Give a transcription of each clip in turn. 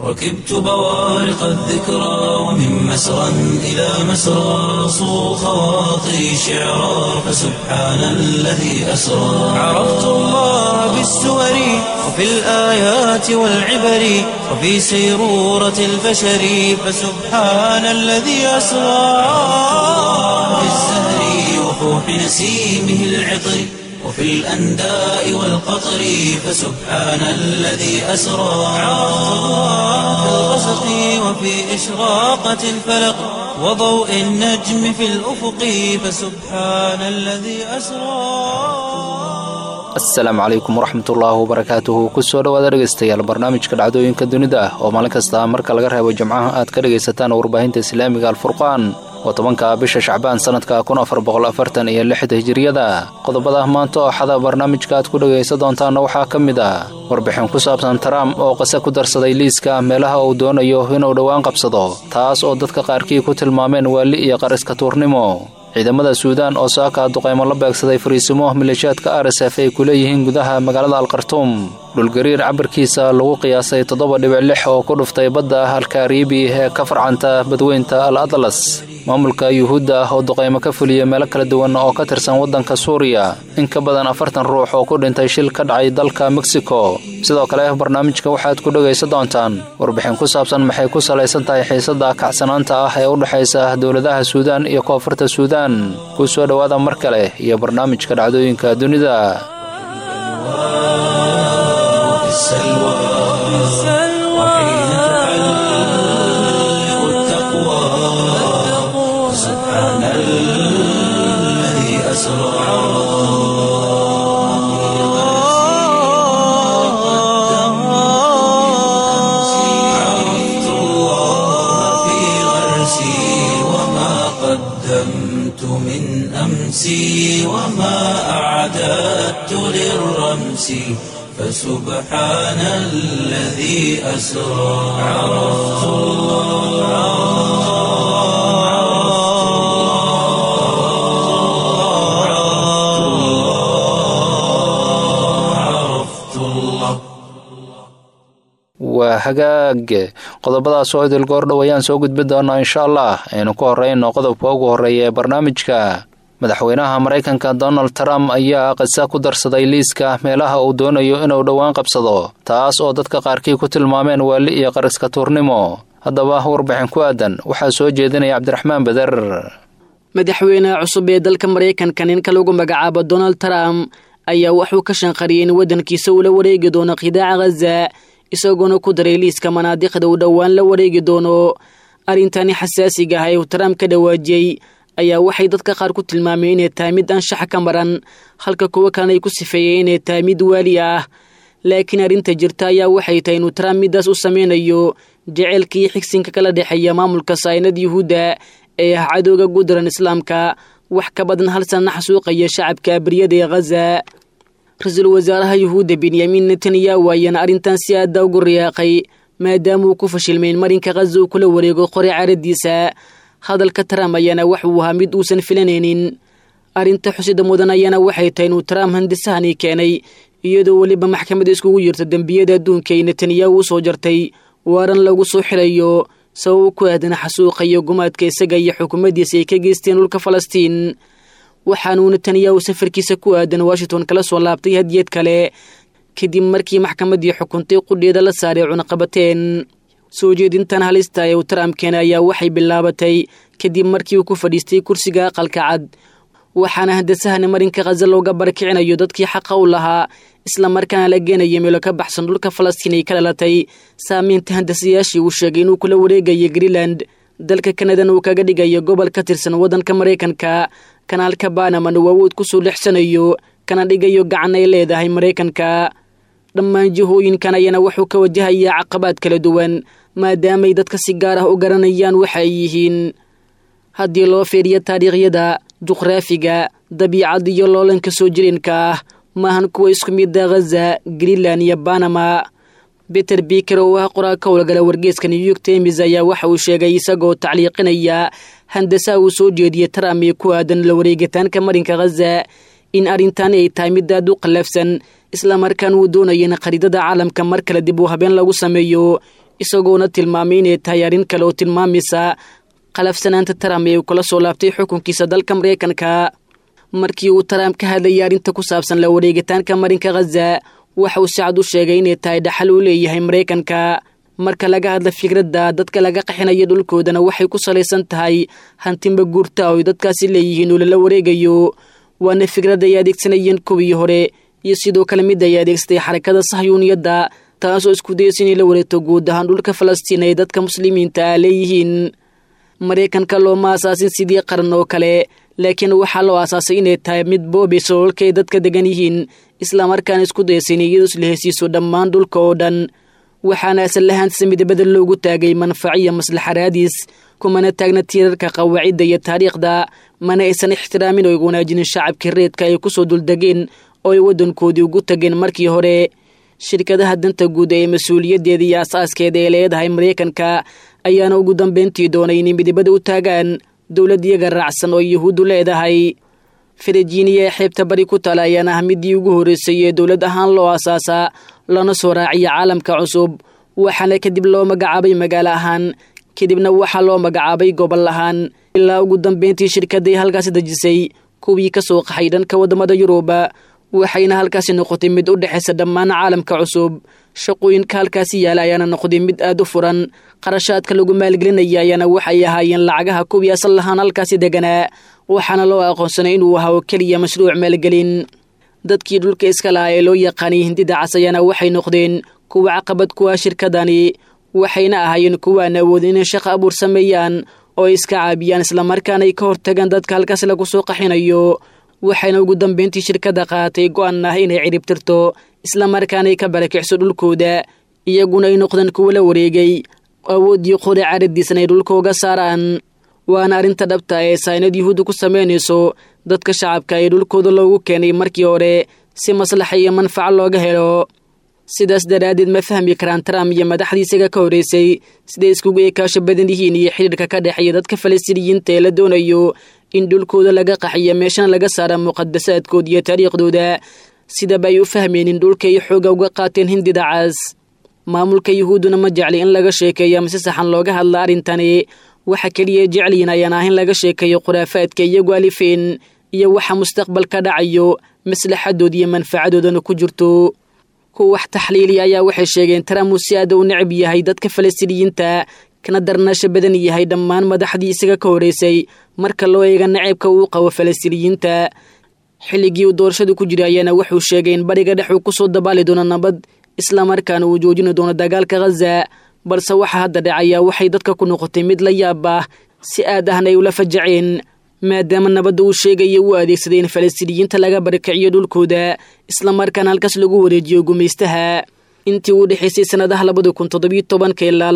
ركبت بوارق الذكرى ومن مسرى إلى مسرى صو خواطري شعرا فسبحان الذي أسرى عرفت الله بالسور وفي الآيات والعبر وفي سيرورة البشر فسبحان الذي أسرى في الزهر وفوح نسيمه العطر وفي الأنداء والقطر فسبحان الذي أسرى عرفت الله في الغسق وفي إشراقة الفلق وضوء النجم في الأفق فسبحان الذي أسرى. asalaamu calaykum waraxmatullaahi wabarakaatuhu kusoo dhawaada dhegaystayaal barnaamijka dhacdooyinka dunida ah oo maalin kasta marka laga reebo jimcaha aad ka dhegaysataan warbaahinta islaamiga alfurqaan oo 10ka bisha shacbaan sanadka 1446 hijriyada qodobada maanta oo xada barnaamijka aad ku dhagaysan doontaan waxaa ka mid ah warbixin ku saabsan Trump oo qasa ku darsaday liiska meelaha uu doonayo inuu dhawaan qabsado taas oo dadka qaarkii ku tilmaameen waali iyo qariska tuurnimo ciidamada Suudaan oo saaka duqeymo la beegsaday fariisimo milishaadka RSF ay ku leeyihiin gudaha magaalada Al-Khartoum dhulgariir cabirkiisa lagu qiyaasay 7.6 oo ku dhuftay badda Al-Karibi ee ka farcanta badweynta Al-Atlas maamulka Yuhuudda oo duqeymo ka fuliyay meelo kala duwan oo ka tirsan wadanka Suuriya in ka badan 40 ruux oo ku dhintay shil ka dhacay dalka Mexico sidoo kale barnaamijka waxaad ku dhagaysan doontaan warbixin ku saabsan maxay ku salaysan tahay xiisada kacsanaanta ah ee u dhaxaysa dawladaha Suudaan iyo koonfurta Suudaan ku soo dhawaada mar kale iyo barnaamijka dhacdooyinka dunida السلوى وحين تحلق التقوى سبحان الذي أسرى عرفت الله في غرسي وما قدمت من أمسي وما أعددت للرمس فسبحان الذي أسرى عرفت الله waa hagaag qodobadaas oo idil goor dhow ayaan soo gudbin doonaa insha Allah aynu ku horeyno qodobka ugu horeeya ee barnaamijka madaxweynaha Mareykanka Donald Trump ayaa qasa ku darsaday liiska meelaha uu doonayo inuu dhawaan qabsado taas oo dadka qaarkii ku tilmaameen waali iyo qariska tuurnimo haddaba warbixin ku aadan waxaa soo jeedinaya Cabdiraxmaan Badar madaxweynaha cusub ee dalka Mareykanka ninka lagu magacaabo Donald Trump ayaa wuxuu ka shanqariyay in wadankiisa uu la wareegi doono qidaaca Gaza isagoo ku daray liiska manaadiqda uu dhawaan la wareegi doono arintani xasaasiga ah ee Trump ka dhawaajiyay ayaa waxay dadka qaar ku tilmaameen inay tahay mid anshax ka maran halka kuwa kale ay ku sifeeyeen inay tahay mid waali ah laakiin arinta jirta ayaa waxay tahay inuu Trump midaas u sameynayo jecelkii xigsinka kala dhaxeeya maamulka Saynad Yuhuudda ee cadowga gudaran Islaamka wax ka badan hal sano xasuuqaya shacabka abriyada ee Gaza ra'iisul wasaaraha Yuhuudda Benjamin Netanyahu ayana arintan si aad ugu riyaaqay maadaama uu ku fashilmay marinka Gaza uu kula wareego qori caradiisa hadalka Trump ayana wuxuu ahaa mid uusan filanaynin arinta xusida mudan ayana waxay tahay inuu Trump handisahani keenay iyadoo waliba maxkamadda iskugu jirta dambiyada adduunka ee Netanyahu soo jartay waaran lagu soo xirayo sabab ku aadan xasuuqa iyo gumaadka isaga iyo xukuumaddiisa ay ka geysteen dhulka Falastiin waxaanu Netanyahu safarkiisa ku aadan Washington kala soo laabtay hadiyad kale kadib markii maxkamaddii xukuntay qudheeda la saaray cunaqabateen soo jeedintan halista ee Trump keenay ayaa waxay bilaabatay kadib markii uu ku fadhiistay kursiga aqalka cad waxaana handasahana marinka Gaza looga barakicinayo dadkii xaq u lahaa isla markaana la geenayay meelo ka baxsan dhulka Falastiin ay ka dhalatay saameynta handasiyaashii uu sheegay inuu kula wareegayo Greenland dalka Canada uu kaga dhigayo gobol ka tirsan wadanka Mareykanka kanaalka Panama uu awood ku soo lexsanayo kana dhigayo gacan ay leedahay Mareykanka dhammaan jihooyinkan ayana wuxuu ka wajahayaa caqabad kala duwan maadaama ay dadka si gaar ah u garanayaan waxa ay yihiin haddii loo fiiriyo taariikhyada juqraafiga dabiicad iyo loolanka soo jireenka ah maahan kuwa isku mid ah Gaza, Greenland iyo Panama. Peter Becker oo ah qoraal ka howlgala wargeyska New York Times ayaa waxa uu sheegay isagoo tacliiqinaya handasa uu soo jeediyay Trump ee ku aadan la wareegitaanka marinka Gaza in arintan ay tahay mid aad u qalafsan isla markaan uu doonayo in qariidada caalamka mar kale dib u habeen lagu sameeyo isagoona tilmaamay inay tahay arrin kale oo tilmaamaysa qalafsanaanta Trump ee uu kala soo laabtay xukunkiisa dalka Mareykanka. markii uu Trump ka hadlayay arrinta ku saabsan la wareegitaanka marinka Gaza waxa uu si cad u sheegay inay tahay dhaxal u leeyahay Mareykanka. marka laga hadla fikradda dadka laga qaxinayo dhulkoodana waxay ku salaysan tahay hantiba guurta oo dadkaasi leeyihiin oo la wareegayo, waana fikrad ay adeegsanayeen kuwii hore iyo sidoo kale mid ay adeegsatay xarakada Sahyuuniyadda taasoo isku dayaysa in la wareegto guud ahaan dhulka Falastiin ee dadka muslimiinta leeyihiin. Mareykanka looma asaasin sidii qaran oo kale, laakiin waxaa loo asaasay inay tahay mid boobayso dhulka ay dadka degan yihiin, isla markaana isku dayaysa in iyadu isla hesiiso dhammaan dhulka oo dhan. waxaana asal ahaantiisa midabada loogu taagay manfaco iyo maslaxa raadis, kumana taagna tiirarka qawaacidda iyo taariikhda, mana aysan ixtiraamin oo wanaajinin shacabkii reedka ay ku soo duldegeen oo ay waddankoodii ugu tageen markii hore. shirkadaha danta guud ee mas-uuliyaddeeda iyo asaaskeeda ee leedahay Mareykanka ayaana ugu dambeyntii doonay inay midabada u taagaan dowlad iyaga raacsan oo Yuhuuddu leedahay. Virginia ee xeebta bari ku taala ayaana ah midii ugu horreysay ee dowlad ahaan loo asaasa lana soo raaciya caalamka cusub, waxaana kadib loo magacaabay magaalo ahaan, kadibna waxaa loo magacaabay gobol ahaan, ilaa ugu dambeyntii shirkadday halkaasi dejisay kuwii ka soo qaxay dhanka waddamada Yuruba, waxayna halkaasi noqotay mid u dhexaysa dhammaan caalamka cusub. shaqooyinka halkaasi yaala ayaana noqday mid aad u furan, qarashaadka lagu maalgelinaya ayaana waxay ahaayeen lacagaha kuwii asal lahaan halkaasi deganaa, waxaana loo aqoonsanay inuu ahaa oo keliya mashruuc maalgelin. dadkii dhulka iska lahaa ee loo yaqaanay hindida cas ayaana waxay noqdeen kuwa caqabad ku ah shirkadani, waxayna ahaayeen kuwa aan awoodin inay shaqo abuur sameeyaan oo iska caabiyaan islamarkaana ay ka hortagaan dadka halkaas lagu soo qaxinayo. waxayna ugu dambeyntii shirkadda qaatay go'aan ah inay ciribtirto islamarkaana ay ka barakicso dhulkooda, iyaguna ay noqdeen kuwa la wareegay awoodii qori caradiisana ay dhulka uga saaraan. waana arrinta dhabta ee saynad Yuhuuddu ku samaynayso dadka shacabka ee dhulkooda loogu keenay markii hore si maslaxa iyo manfaco looga helo. sidaas daraaddeed ma fahmi karaan Trump iyo madaxdiisaga ka horreysay siday iskugu ekaasho badan yihiin iyo xidhiirka ka dhexeeya dadka Falastiiniyiinta ee la doonayo in dhulkooda laga qaxiyo meeshana laga saara muqadasaadkooda iyo taariikhdooda, sidaba ay u fahmeenin dhulka ay xooga uga qaateen hindida cas. maamulka Yuhuudduna ma jecli in laga sheekeeyo ama si saxan looga hadla arrintani, waxa keliya jecliin ayaan ahayn laga sheekeeyo khuraafaadka iyagu alifeen iyo waxa mustaqbalka dhacayo maslaxadooda iyo manfacadoodana ku jirto. kuwa wax taxliiliya ayaa waxay sheegeen Trump uu si aad u necab yahay dadka Falastiiniyiinta kana darnaasho badan yahay dhammaan madaxdii isaga ka horreysay marka loo eego naceebka uu qabo Falastiiniyiinta. xilligii uu doorashadu ku jiray ayaana wuxuu sheegay in bariga dhex uu ku soo dabaali doono nabad, islamarkaana uu joojin doono dagaalka Gaza, balse waxa hadda dhacaya waxay dadka ku noqotay mid la yaab ah, si aad ahna ay ula fajaceen, maadaama nabadda uu sheegaya uu adeegsaday in Falastiiniyiinta laga barakiciyo dhulkooda islamarkaana halkaas lagu wareejiyo gumaystaha. intii u dhexaysay sanadaha 2017 ilaa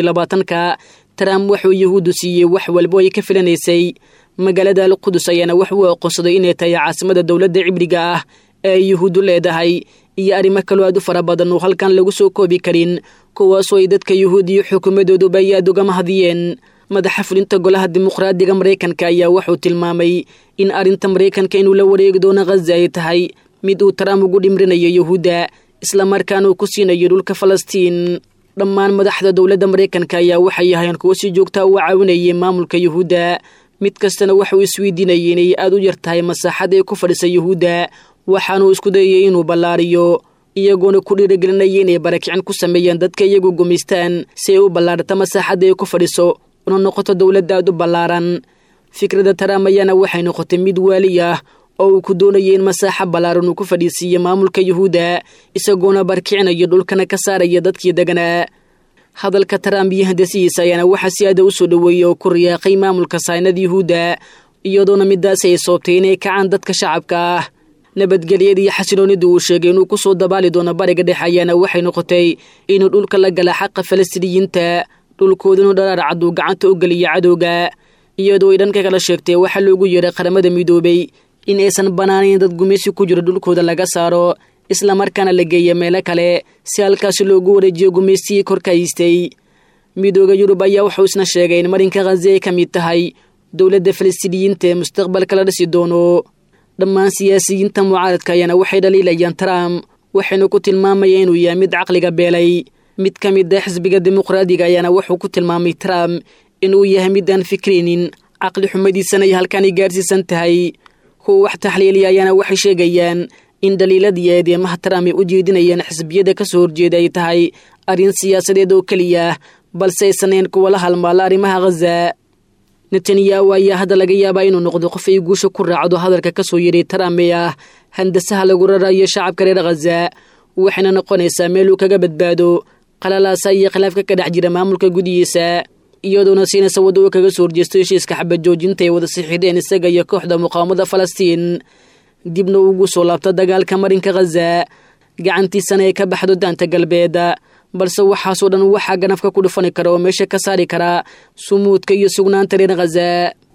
2020 Trump wuxuu Yuhuuddu siiyey wax walba ay ka filanaysay. magaalada Al-Qudus ayaana wax uu aqoonsaday inay tahay caasimada dowladda cibriga ah ee Yuhuuddu leedahay, iyo arrimo kale aad u fara badan oo halkan lagu soo koobi karin, kuwaasoo ay dadka Yuhuudiya xukuumadooduba ay aad uga mahadiyeen. madaxa fulinta golaha dimuqraadiga Mareykanka ayaa wuxuu tilmaamay in arrinta Mareykanka inuu la wareegi doono Gaza ay tahay mid uu Trump ugu dhimrinayo Yuhuudda, islamarkaana uu ku siinayo dhulka Falastiin. dhammaan madaxda dowladda Mareykanka ayaa waxay ahaayeen kuwo si joogta u caawinayay maamulka Yuhuudda, mid kastana waxuu isweydiinayay inay aad u yartahay masaaxada ay ku fadhisa Yuhuudda, waxaanuu isku dayay inuu ballaariyo, iyagoona ku dhiirigelinayay inay barakicin ku sameeyaan dadka iyagu gumaystaan si ay u ballaarata masaaxada ay ku fadhiso una noqoto dowladda aad u ballaaran. fikradda Trump ayaana waxay noqotay mid waali ah oo uu ku doonayay in masaaxa ballaaran uu ku fadhiisiiyo maamulka Yuhuudda, isagoona barkicinayo dhulkana ka saaraya dadkii deganaa. hadalka Trump iyo handasihiisa ayaana waxa si aad u soo dhaweeyay oo ku riyaaqay maamulka saynad Yuhuudda, iyadoona midaas ay sababtay inay kacaan dadka shacabka ah. nabadgelyada iyo xasiloonida uu sheegay inuu ku soo dabaali doono bariga dhexe ayaana waxay noqotay inuu dhulka la gala xaqa Falastiiniyiinta, dhulkooduna dharaar cad uu gacanta u geliyo cadowga, iyadoo ay dhanka kala sheegtay waxa loogu yeeray qaramada midoobay in aysan banaanayn dad gumaysi ku jiro dhulkooda laga saaro, islamarkaana la geeyo meelo kale si halkaasi loogu wareejiyo gumaysigii korka haystay. midooda Yurub ayaa wuxuu isna sheegay in marinka Gaza ay ka mid tahay dowladda Falastiiniyiinta ee mustaqbalka la dhisi doono. dhammaan siyaasiyiinta mucaaradka ayaana waxay dhaliilayaan Trump, waxayna ku tilmaamayeen inuu yahay mid caqliga beelay. mid ka mid ah xisbiga dimuqraadiga ayaana wuxuu ku tilmaamay Trump inuu yahay mid aan fikrinin caqli xumadiisana ay halkani gaarsiisan tahay kuwa wax taxliiliya ayaana waxay sheegayaan in daliiladii eedeymaha Trump ay u jeedinayaan xisbiyada ka soo horjeeda ay tahay arrin siyaasadeed oo kaliya balse aysan kuwa la halmaala arrimaha Gaza. Netanyahu ayaa hadda laga yaabaa inuu noqdo qof ay guusha ku raacdo hadalka ka soo yeeray Trump ee handasaha lagu rarayo shacabka reer Gaza, waxayna noqonaysaa meel uu kaga badbaado qalalaasa iyo khilaafka ka dhex jira maamulka gudihiisa, iyadoona siinaysa waddo uu kaga soo horjeesto heshiiska xabad joojinta ee wada saxiixdeen isaga iyo kooxda muqaawamada Falastiin, dibna ugu soo laabta dagaalka marinka Gaza, gacantiisana ay ka baxdo daanta galbeed. balse waxaasoo dhan waxaa ganafka ku dhufani kara oo meesha ka saari kara sumuudka iyo sugnaanta reer Gaza.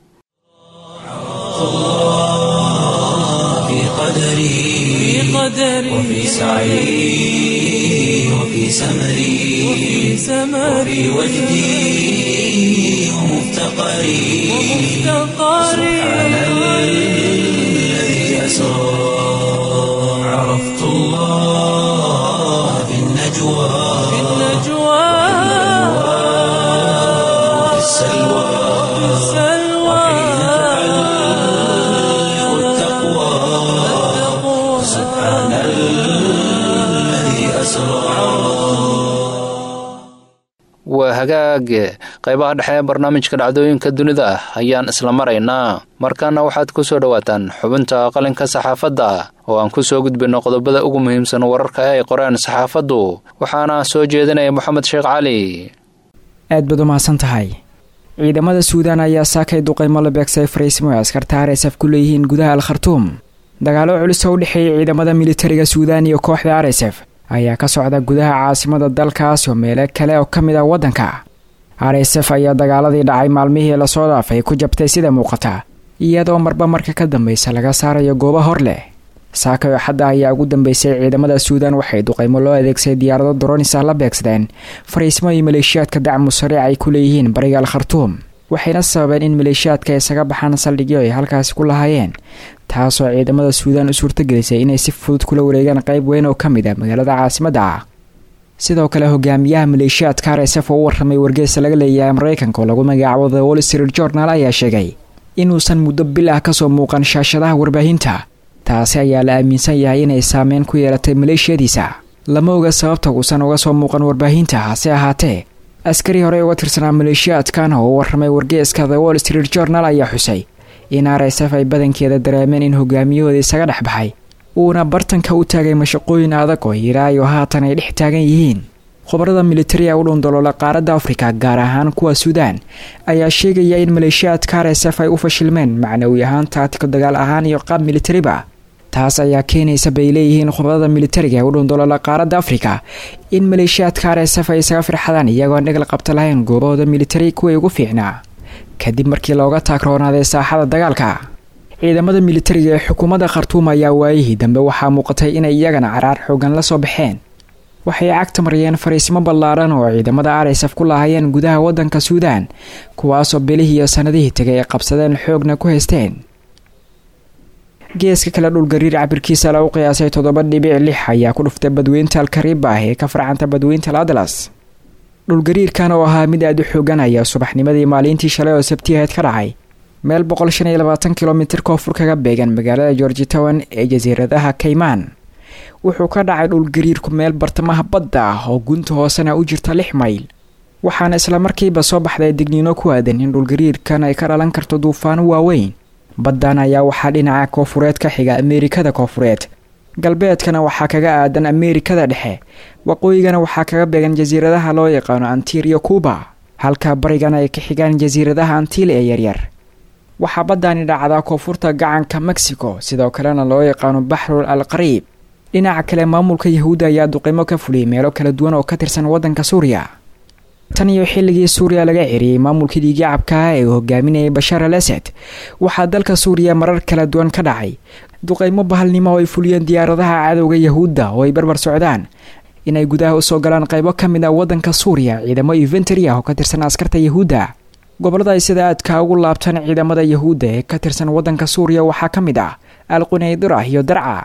وفي سعي وفي سمري وفي وجدي ومفتقري سبحان الذي أسرى عرفت الله في النجوى وفي السلوى وحين تعلق التقوى سبحان الذي أسرى. waa hagaag qaybaha dhexe ee barnaamijka dhacdooyinka dunida ayaan isla maraynaa. markaana waxaad ku soo dhawaataan xubinta qalinka saxaafadda oo aan ku soo gudbino qodobada ugu muhiimsan wararka ay qoreen saxaafaddu, waxaana soo jeedinaya Maxamed Sheekh Cali. aad baad u mahadsan tahay. ciidamada Suudaan ayaa saakay duqeymo la beegsay fariisimo askarta RSF ku leeyihiin gudaha Al-Khartoum. dagaalo culus oo u dhexeeyay ciidamada militariga Suudaan iyo kooxda RSF ayaa ka socda gudaha caasimada dalkaas oo meelo kale oo kamid ah wadanka. RSF ayaa dagaaladii dhacay maalmihii la soo dhaafay ku jabtay sida muuqata, iyadoo marba marka ka dambaysa laga saarayo goobo hor leh. saakayo xadda ayaa ugu dambeysay ciidamada Suudaan waxay duqeymo loo adeegsaday diyaarado drones la beegsadeen fariisimo iyo maleeshiyaadka dacmu sariic ay ku leeyihiin bariga Al-Khartoum, waxayna sababeen in maleeshiyaadka isaga baxaan saldhigyo ay halkaas ku lahaayeen, taasoo ciidamada Suudaan u suurtagelisay inay si fudud kula wareegaan qayb weyn oo kamid ah magaalada caasimadda. sidoo kale hogaamiyaha maleeshiyaadka RSF oo warramay wargeysa laga leeyahay Mareykanka oo lagu magacaabo The Wall Street Journal ayaa sheegay inuusan muddo bil ah ka soo muuqan shaashadaha warbaahinta. taasi ayaa la aaminsan yahay inay saameyn ku yeelatay maleeshiyadiisa. lama oga sababta uusan uga soo muuqan warbaahinta, hase ahaatee askari hore uga tirsanaa maleeshiyaadkan oo warramay wargeyska The Wall Street Journal ayaa xusay in RSF ay badankeeda dareemeen in hogaamiyahooda isaga dhex baxay, uuna bartanka u taagay mashaqooyin adag oo ilaayo haatan ay dhex taagan yihiin. khubarada militariga u dhundolola qaaradda Afrika gaar ahaan kuwa Suudaan ayaa sheegaya in maleeshiyaadka RSF ay u fashilmeen macnawi ahaan, taatiko dagaal ahaan iyo qaab militariba. taas ayaa keenaysa bay leeyihiin khubarada militariga u dhundolola qaaradda Afrika in maleeshiyaadka RSF ay isaga firxadaan iyagoo dhigla qabta lahayn goobahooda militari kuwa ugu fiicnaa kadib markii looga taagroonaaday saaxada dagaalka. ciidamada militariga ee xukuumadda Khartoum ayaa waayihii dambe waxaa muuqatay inay iyagana caraar xoogan la soo baxeen. waxay cagta mariyeen fariisimo ballaaran oo ciidamada RSF ku lahaayeen gudaha wadanka Suudaan, kuwaasoo bilihii iyo sanadihii tagay ay qabsadeen xoogna ku haysteen. geeska kale dhulgariir cabirkiisa lagu qiyaasay 7.6 ayaa ku dhuftay badweynta Al-Kariba ee ka farcanta badweynta Atlas. dhulgariirkan oo ahaa mid aad u xoogan ayaa subaxnimadii maalintii shalay oo Sabtiyeed ka dhacay meel 125 kilomitir koonfur kaga beegan magaalada Georgetown ee jasiiradaha Cayman. wuxuu ka dhacay dhulgariirku meel bartamaha badda ah oo gunta hoosena u jirta 6 mayl, waxaana isla markiiba soo baxday digniino ku aadan in dhulgariirkan ay ka dhalan karto duufaano waaweyn. baddan ayaa waxaa dhinaca koonfureed ka xiga Ameerikada Koonfureed, galbeedkana waxaa kaga aadan Ameerikada Dhexe, waqooyigana waxaa kaga beegan jasiiradaha loo yaqaano Antilles iyo Cuba, halka barigana ay ka xigaan jasiiradaha Antilles ee yaryar. waxaa baddani dhacdaa koonfurta gacanka Mexico, sidoo kalena loo yaqaano Baxrul Al-Qariib. dhinaca kale maamulka Yahuudda ayaa duqeymo ka fuliyay meelo kala duwan oo ka tirsan wadanka Suuriya. tan iyo xilligii Suuriya laga ciriyay maamulkii dhiigacabka ee hogaaminayay Bashar al-Assad, waxaa dalka Suuriya marar kala duwan ka dhacay duqeymo bahalnimo oo ay fuliyeen diyaaradaha cadowga Yahuudda oo ay barbar socdaan inay gudaha u soo galaan qaybo ka mid ah wadanka Suuriya ciidamo infantry ah oo ka tirsan askarta Yahuudda. gobolada ay sida aadka ugu laabtaan ciidamada Yahuudda ee ka tirsan wadanka Suuriya waxaa ka mid ah Al-Qunaydira iyo Darca,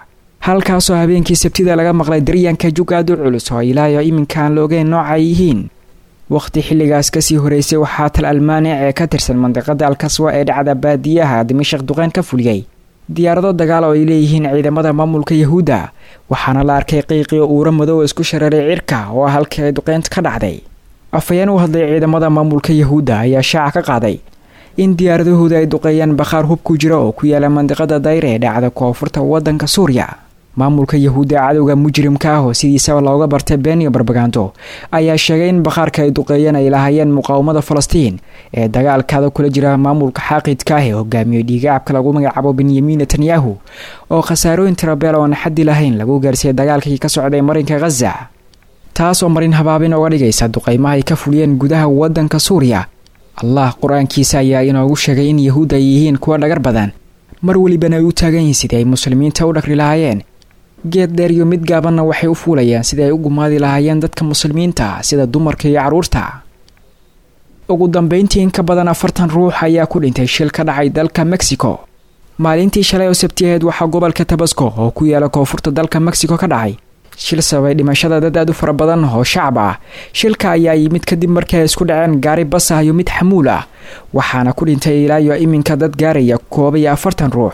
halkaasoo habeenkii sabtida laga maqlay daryaanka jugaad u culus oo ilaayo iminkaan la ogeyn nooca ay yihiin. waqti xilligaas kasii horeysay waxaa tal almaanic ee ka tirsan mandiqada alkaswa ee dhacda baadiyaha dimashaq duqeyn ka fuliyey diyaarado dagaal oo ay leeyihiin ciidamada maamulka yahuudda, waxaana la arkay qiiqii uura madow isku shareeray cirka oo halkii ay duqeynta ka dhacday. afhayeen u hadlay ciidamada maamulka yahuudda ayaa shaaca ka qaaday in diyaaradahooda ay duqeeyaan bakhaar hub ku jira oo ku yaala mandiqada dayre ee dhacda koonfurta waddanka suuriya. maamulka yahuudda cadowga mujrimka ah oo sidiisaba looga bartay been iyo barbagaando ayaa sheegay in bakhaarka ay duqeeyeen ay lahaayeen muqaawamada falastiin ee dagaalkaada kula jira maamulka xaaqidka ah ee hogaamiyo dhiigaacabka lagu magacaabo benyamin netanyahu oo khasaarooyin tirabeel oon xaddi lahayn lagu gaarsiiyey dagaalkii ka socday marinka ghaza, taas oo marin habaabin uga dhigaysa duqeymaha ay ka fuliyeen gudaha waddanka suuriya. allah qur-aankiisa ayaa inoogu sheegay in yahuudda ay yihiin kuwa dhagar badan, mar welibana ay u taagan yihiin sidii ay muslimiinta u dhaqri lahaayeen. geed dheer iyo mid gaabanna waxay u fuulayaan sidii ay u gumaadi lahaayeen dadka muslimiinta sida dumarka iyo carruurta. ugu dambeyntii in ka badan 40 ruux ayaa ku dhintay shil ka dhacay dalka Mexico. maalintii shalay oo sabtiyeed waxaa gobolka Tabasco oo ku yaala koonfurta dalka Mexico ka dhacay shil sababay dhimashada dad aad u fara badan oo shacab ah. shilka ayaa yimid kadib markii ay isku dhaceen gaari bas ah iyo mid xamuul ah, waxaana ku dhintay ilaa iyo iminka dad gaaraya 41 ruux.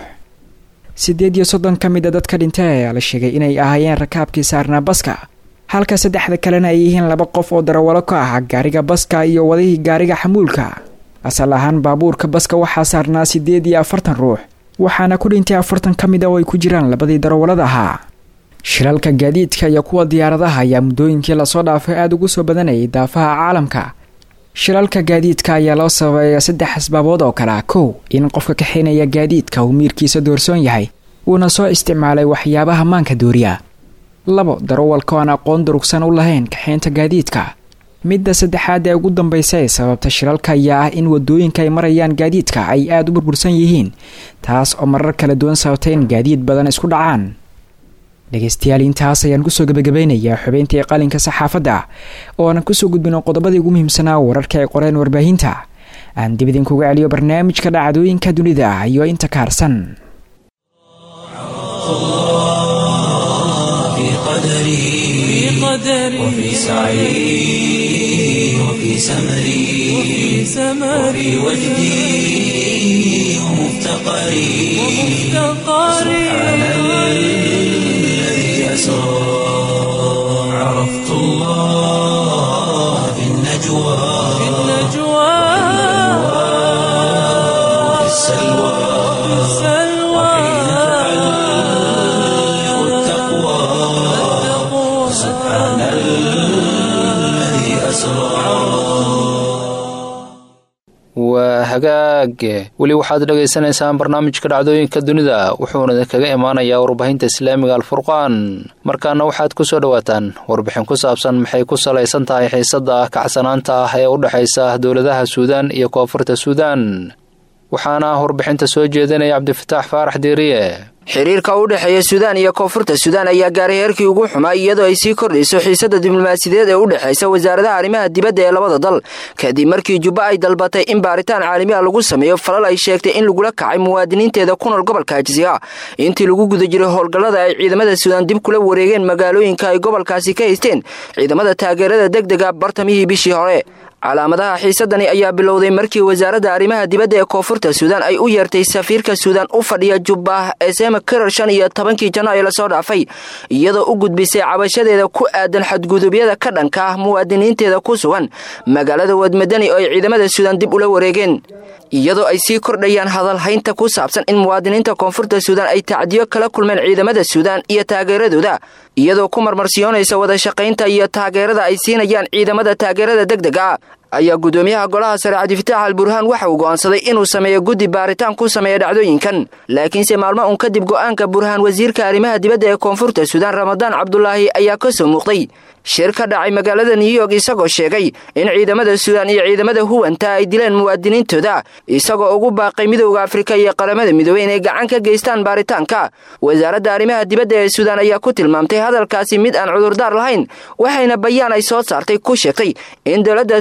38 ka mid ah dadka dhintay ayaa la sheegay inay ahaayeen rakaabkii saarnaa baska, halka 3 kalena ay yihiin 2 qof oo darawalo ka ah gaariga baska iyo wadihii gaariga xamuulka. asal ahaan baabuurka baska waxaa saarnaa 48 ruux, waxaana ku dhintay 40 ka mid ah oo ay ku jiraan labadii darawalada ahaa. shilalka gaadiidka iyo kuwa diyaaradaha ayaa muddooyinkii lasoo dhaafay aad ugu soo badanayay daafaha caalamka. shilalka gaadiidka ayaa loo sababeeya 3 asbaabood oo kala ah. 1. in qofka kaxeynaya gaadiidka uu miirkiisa doorsoon yahay uuna soo isticmaalay waxyaabaha maanka dooriya. 2. darawalka aan aqoon durugsan u lahayn kaxeynta gaadiidka. midda saddexaad ee ugu dambaysa ee sababta shilalka ayaa ah in wadooyinka ay marayaan gaadiidka ay aad u burbursan yihiin, taas oo marar kala duwan sababtay in gaadiid badan isku dhacaan. dhegeystayaal, intaas ayaan kusoo gabagabeynayaa xubeyntii qalinka saxaafadda oo aan kusoo gudbino qodobadii ugu muhiimsanaa wararka ay qoreen warbaahinta. aan dib idinkuga celiyo barnaamijka dhacdooyinka dunida iyo inta ka harsan. وفي سعي وفي سمري وفي وجدي ومفتقري سبحان الذي أسرى عرفت الله في النجوى وفي السلوى وحين تحلق التقوى سبحان الذي أسرى. waa hagaag weli waxaad dhagaysanaysaan barnaamijka dhacdooyinka dunida, wuxuuna kaga imaanayaa warbaahinta islaamiga alfurqaan. markaana waxaad ku soo dhawaataan warbixin ku saabsan maxay ku salaysan tahay xiisada kacsanaanta ah ee u dhexaysa dowladaha suudaan iyo koonfurta suudaan. waxaana warbixinta soo jeedinaya cabdifataax faarax diiriye. xiriirka u dhexeeya Suudaan iyo koonfurta Suudaan ayaa gaaray heerkii ugu xumaa iyadoo ay sii kordhayso xiisada diblomaasiyadeed ee u dhexeysa wasaaradaha arrimaha dibadda ee labada dal kadib markii Juba ay dalbatay in baaritaan caalami ah lagu sameeyo falal ay sheegtay in lagu kacay muwaadiniinteeda ku nool gobolka Jasiira intii lagu guda jiray howlgallada ay ciidamada Suudaan dib kula wareegeen magaalooyinka ay gobolkaasi ka haysteen ciidamada taageerada degdega bartamihii bishii hore. calaamadaha xiisadani ayaa bilowday markii wasaaradda arrimaha dibadda ee koonfurta Suudaan ay u yeertay safiirka Suudaan u fadhiya Juba Esema Kirar 15 Janaayo la soo dhaafay iyadoo u gudbisay cabashadeeda ku aadan xadgudubyada ka dhanka ah muwaadiniinteeda ku sugan magaalada Wadmadani oo ay ciidamada Suudaan dib ula wareegeen. iyadoo ay sii kordhayaan hadal haynta ku saabsan in muwaadiniinta koonfurta Suudaan ay tacdiyo kala kulmeen ciidamada Suudaan iyo taageeradooda iyadoo ku marmarsiyoonaysa wada shaqaynta iyo taageerada ay siinayaan ciidamada taageerada degdega ayaa gudoomiyaha golaha sare Cabdifataax al-Burhaan waxa uu go'aansaday inuu sameeyo guddi baaritaan ku sameeyo dhacdooyinkan. laakiin maalmo un kadib go'aanka Burhaan wasiirka arrimaha dibadda ee koonfurta Suudaan Ramadaan Cabdullaahi ayaa ka soo muuqday shir ka dhacay magaalada New York isagoo sheegay in ciidamada Suudaan iyo ciidamada huwanta ay dileen muwaadiniintooda isagoo ugu baaqay midowga Afrika iyo qaramada midoobay inay gacan ka geystaan baaritaanka. wasaaradda arrimaha dibadda ee Suudaan ayaa ku tilmaamtay hadalkaasi mid aan cudurdaar lahayn waxayna bayaan ay soo saartay ku sheegtay in dowladda Suudaan ay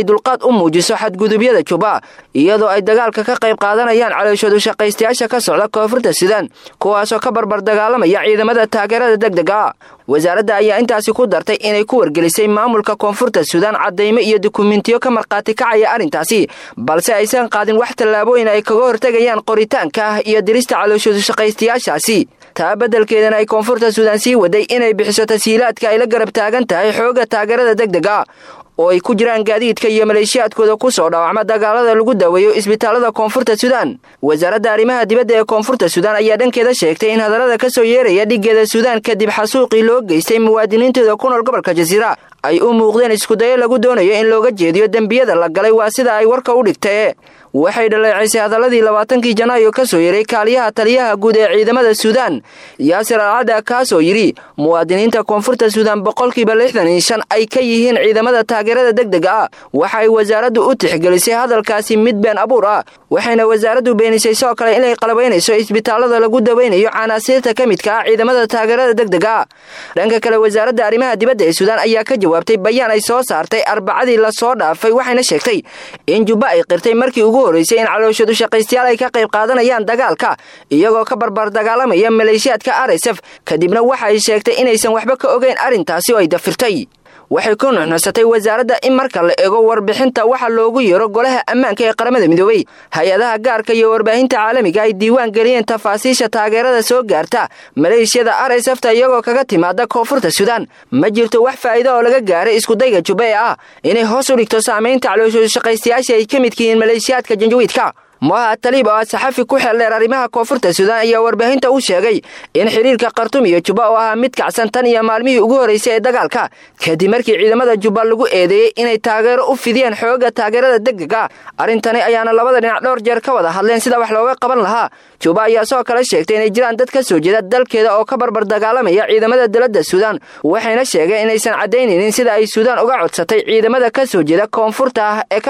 ay dulqaad u muujiso xadgudubyada Juba iyadoo ay dagaalka ka qayb qaadanayaan calooshoodu shaqaystayaasha ka socda koonfurta Suudaan kuwaasoo ka barbar dagaalamaya ciidamada taageerada degdega wasaaradda ayaa intaasi ku dartay inay ku wargelisay maamulka koonfurta Suudaan cadeymo iyo dukumiintiyo ka marqaati kacaya arrintaasi balse aysan qaadin wax tallaabooyin ay kaga hortagayaan qoritaanka iyo dirista calooshoodu shaqaystayaashaasi taa beddelkeedana ay koonfurta Suudaan sii waday inay bixiso tasiilaadka ay la garab taagan tahay xooga taageerada degdega oo ay ku jiraan gaadiidka iyo maleeshiyaadkooda ku soo dhaawacma dagaalada lagu daweeyo isbitaalada koonfurta Suudaan wasaaradda arrimaha dibadda ee koonfurta Suudaan ayaa dhankeeda sheegtay in hadalada ka soo yeeraya dhigeeda Suudaan kadib xasuuqii loo geystay muwaadiniintooda ku nool gobolka Jasiira ay u muuqdeen isku dayo lagu doonayo in looga jeediyo dambiyada la galay waa sida ay warka u dhigtay waxay dhaleecaysay hadaladii 20 Janaayo ka soo yeeray kaaliyaha taliyaha guud ee ciidamada Suudaan Yaasir al-Ada kaasoo yiri muwaadiniinta koonfurta Suudaan 65% ay ka yihiin ciidamada taageerada degdega waxay wasaaraddu u tixgelisay hadalkaasi mid been abuur ah waxayna wasaaraddu beenisay soo kale inay qalabaynayso isbitaalada lagu daweynayo canaasiirta ka midka ah ciidamada taageerada degdega dhanka kale wasaaradda arrimaha dibadda ee Suudaan ayaa ka jawaabtay bayaan ay soo saartay Arbacadii la soo dhaafay waxayna sheegtay in Juba ay qirtay markii ugu horeysay in calooshoodu shaqaystayaal ay ka qayb qaadanayaan dagaalka iyagoo ka barbar dagaalamaya maleeshiyaadka RSF kadibna waxa ay sheegtay inaysan waxba ka ogeyn arrintaasi oo ay dafirtay waxay ku nuxnuxsatay wasaaradda in marka la eego warbixinta waxa loogu yeero golaha ammaanka ee qaramada midoobay hay'adaha gaarka iyo warbaahinta caalamiga ay diiwaan galiyeen tafaasiisha taageerada soo gaarta maleeshiyada RSF iyagoo kaga timaada koonfurta Suudaan ma jirto wax faa'iido oo laga gaaray isku dayga Juba inay hoos u dhigto saameynta calooshooda shaqaystayaasha ay ka mid yihiin maleeshiyaadka Janjawiidka Moha Talib oo saxafi ku xeel dheer arrimaha koonfurta Suudaan ayaa warbaahinta u sheegay in xiriirka Khartoum iyo Juba oo ahaa mid kacsan tan iyo maalmihii ugu horeysay ee dagaalka kadib markii ciidamada Juba lagu eedeeyay inay taageero u fidiyeen xooga taageerada degdega arintani ayaana labada dhinac dhowr jeer ka wada hadleen sida wax looga qaban lahaa Juba ayaa soo kale sheegtay inay jiraan dad ka soo jeeda dalkeeda oo ka barbar dagaalamaya ciidamada dawladda Suudaan waxayna sheegeen inaysan cadeynaynin sida ay Suudaan uga codsatay ciidamada ka soo jeeda koonfurta ee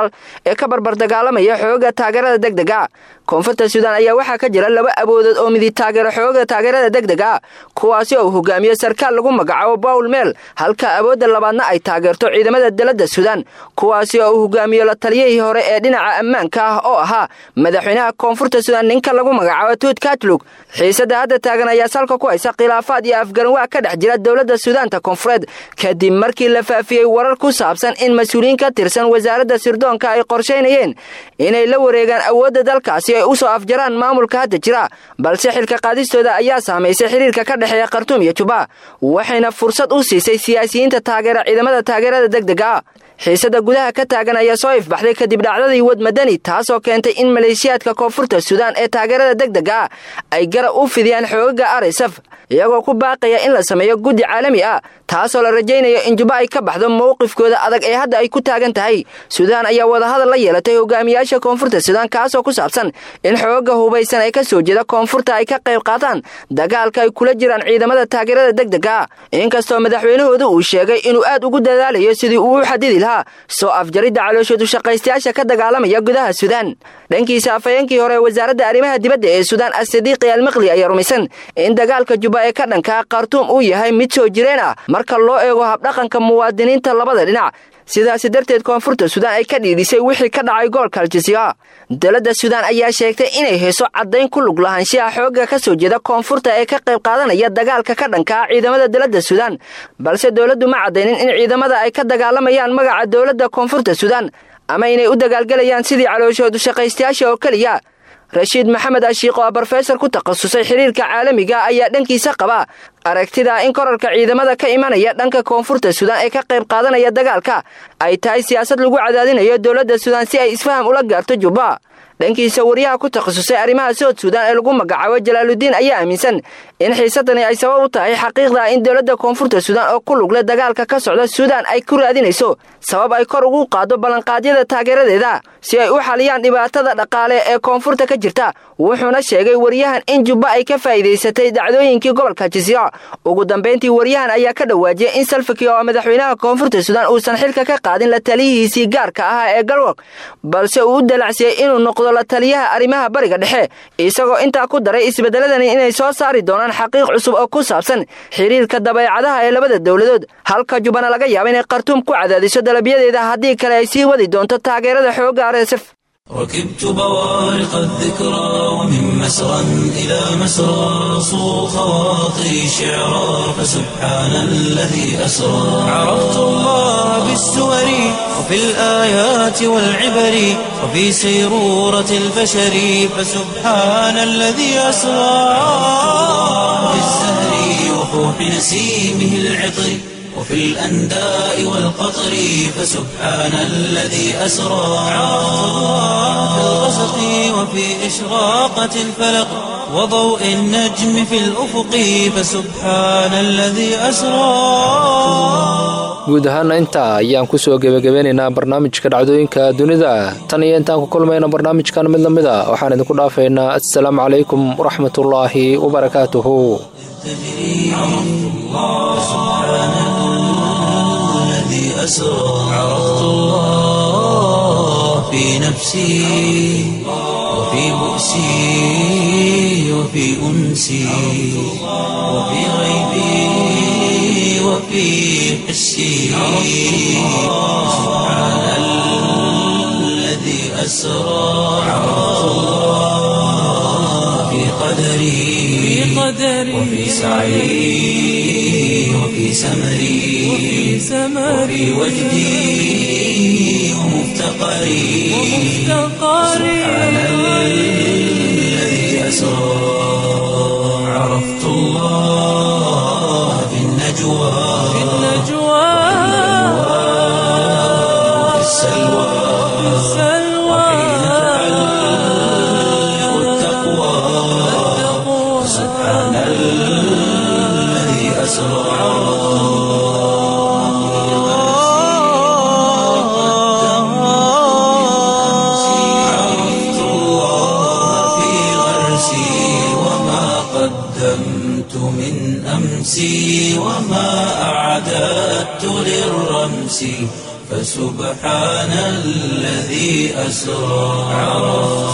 ka barbar dagaalamaya xooga degdega koonfurta Suudaan ayaa waxa ka jira laba aboodood oo mid taageero xooga taageerada degdega kuwaasi oo hogaamiyo sarkaal lagu magacaabo Paul Mel halka abooda labaadna ay taageerto ciidamada dawladda Suudaan kuwaasi oo hogaamiyo la taliyay hore ee dhinaca ammaanka ah oo ahaa madaxweynaha koonfurta Suudaan ninka lagu magacaabo Tut Katluk xiisada hadda taagan ayaa salka ku haysa khilaafaad iyo afgaran waa ka dhex jira dawladda Suudaanta koonfureed kadib markii la faafiyay warar ku saabsan in mas'uuliyiin ka tirsan wasaaradda sirdoonka ay qorsheynayeen inay la wareegaan awoodda dalkaasi ay u soo afjaraan maamulka hadda jira balse xilka qaadistooda ayaa saameysay xiriirka ka dhaxeeya Khartoum iyo Juba waxayna fursad u siisay siyaasiyiinta taageera ciidamada taageerada degdega xiisada gudaha ka taagan ayaa soo ifbaxday kadib dhacdadii Wad Madani taasoo keentay in maleeshiyaadka koonfurta Suudaan ee taageerada degdega ay garab u fidiyaan xoogaga RSF iyagoo ku baaqaya in la sameeyo guddi caalami ah taasoo la rajaynayo in Juba ay ka baxdo mowqifkooda adag ee hadda ay ku taagan tahay Suudaan ayaa wada hadal la yeelatay hogaamiyaasha koonfurta Suudaan kaasoo ku saabsan in xoogaga hubaysan ay ka soo jeeda koonfurta ay ka qayb qaataan dagaalka ay kula jiraan ciidamada taageerada degdega inkastoo madaxweynahoodu uu sheegay inuu aad ugu dadaalayo sidii uu u xadidi lahaa soo afjaridda calooshoodu shaqaystayaasha ka dagaalamaya gudaha Suudaan dhankiisa afayeenkii hore wasaaradda arrimaha dibadda ee Suudaan As-Sidiiqi Al-Maqli ayaa rumaysan in dagaalka Juba ee ka dhanka Khartoum uu yahay mid soo jireen ah marka loo eego habdhaqanka muwaadiniinta labada dhinac sidaas darteed koonfurta Suudaan ay ka dhiidhisay wixii ka dhacay gobolka Jasiira dawladda Suudaan ayaa sheegtay inay hayso cadeyn ku lug lahaanshiyaha xooga ka soo jeeda koonfurta ee ka qayb qaadanaya dagaalka ka dhanka ciidamada dawladda Suudaan balse dawladdu ma cadeynin in ciidamada ay ka dagaalamayaan magaca dawladda koonfurta Suudaan ama inay u dagaalgalayaan sidii calooshoodu shaqaystayaasha oo kaliya Rashid Maxamed Ashiqo professor ku takhasusay xiriirka caalamiga ayaa dhankiisa qaba aragtida in korarka ciidamada ka imanaya dhanka koonfurta Suudaan ee ka qayb qaadanaya dagaalka ay tahay siyaasad lagu cadaadinayo dawladda Suudaan si ay isfaham ula gaarto Juba dhankiisa wariyaha ku takhasusay arrimaha Suudaan ee lagu magacaabo Jalaaluddin ayaa aaminsan in xiisadani ay sabab u tahay xaqiiqda in dawladda koonfurta Suudaan oo ku lug leh dagaalka ka socda Suudaan ay ku raadinayso sabab ay kor ugu qaado balanqaadyada taageeradeeda si ay u xaliyaan dhibaatada dhaqaale ee koonfurta ka jirta wuxuuna sheegay wariyahan in Juba ay ka faa'iideysatay dhacdooyinkii gobolka Jasiira ugu dambeyntii wariyahan ayaa ka dhawaajiyay in Salva Kiir oo madaxweynaha koonfurta Suudaan uusan xilka ka qaadin la taliyihiisii gaarka ah ee Galwak balse uu dalacsiyay inuu noqdo la taliyaha arrimaha bariga dhexe isagoo intaa ku daray isbeddeladani inay soo saari doonaan xaqiiq cusub oo ku saabsan xiriirka dabeecadaha ee labada dowladood halka Jubbana laga yaabo inay Khartoum ku cadaadiso dalabyadeeda haddii kale ay sii wadi doonto taageerada xoogga RSF. ركبت بوارق الذكرى ومن مسرى إلى مسرى صو خواطري شعرا فسبحان الذي أسرى عرفت الله بالسور وفي الآيات والعبر وفي سيرورة البشر فسبحان الذي أسرى في الزهر وفوح نسيمه العطر وفي الأنداء والقطر فسبحان الذي أسرى في الغسق وفي إشراقة الفلق وضوء النجم في الأفق فسبحان الذي أسرى. guud ahaana intaa ayaan ku soo gebagabeynaynaa barnaamijka dhacdooyinka dunida tan iyo intaan ku kulmayna barnaamijkan mid la mid a waxaan idinku dhaafaynaa assalaamu calaykum waraxmatullaahi wabarakaatuhu. عرفت الله في نفسي وفي بؤسي وفي أنسي وفي غيبي وفي حسي سبحان الذي أسرى عرفت الله في قدري وفي سعي وفي سمري وفي وجدي ومفتقري سبحان الذي أسرى عرفت الله في النجوى وفي السلوى وحين تعلق التقوى سبحان الذي أسرى من أمسي وما أعددت للرمس فسبحان الذي أسرى عرفت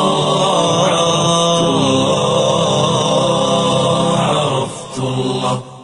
الله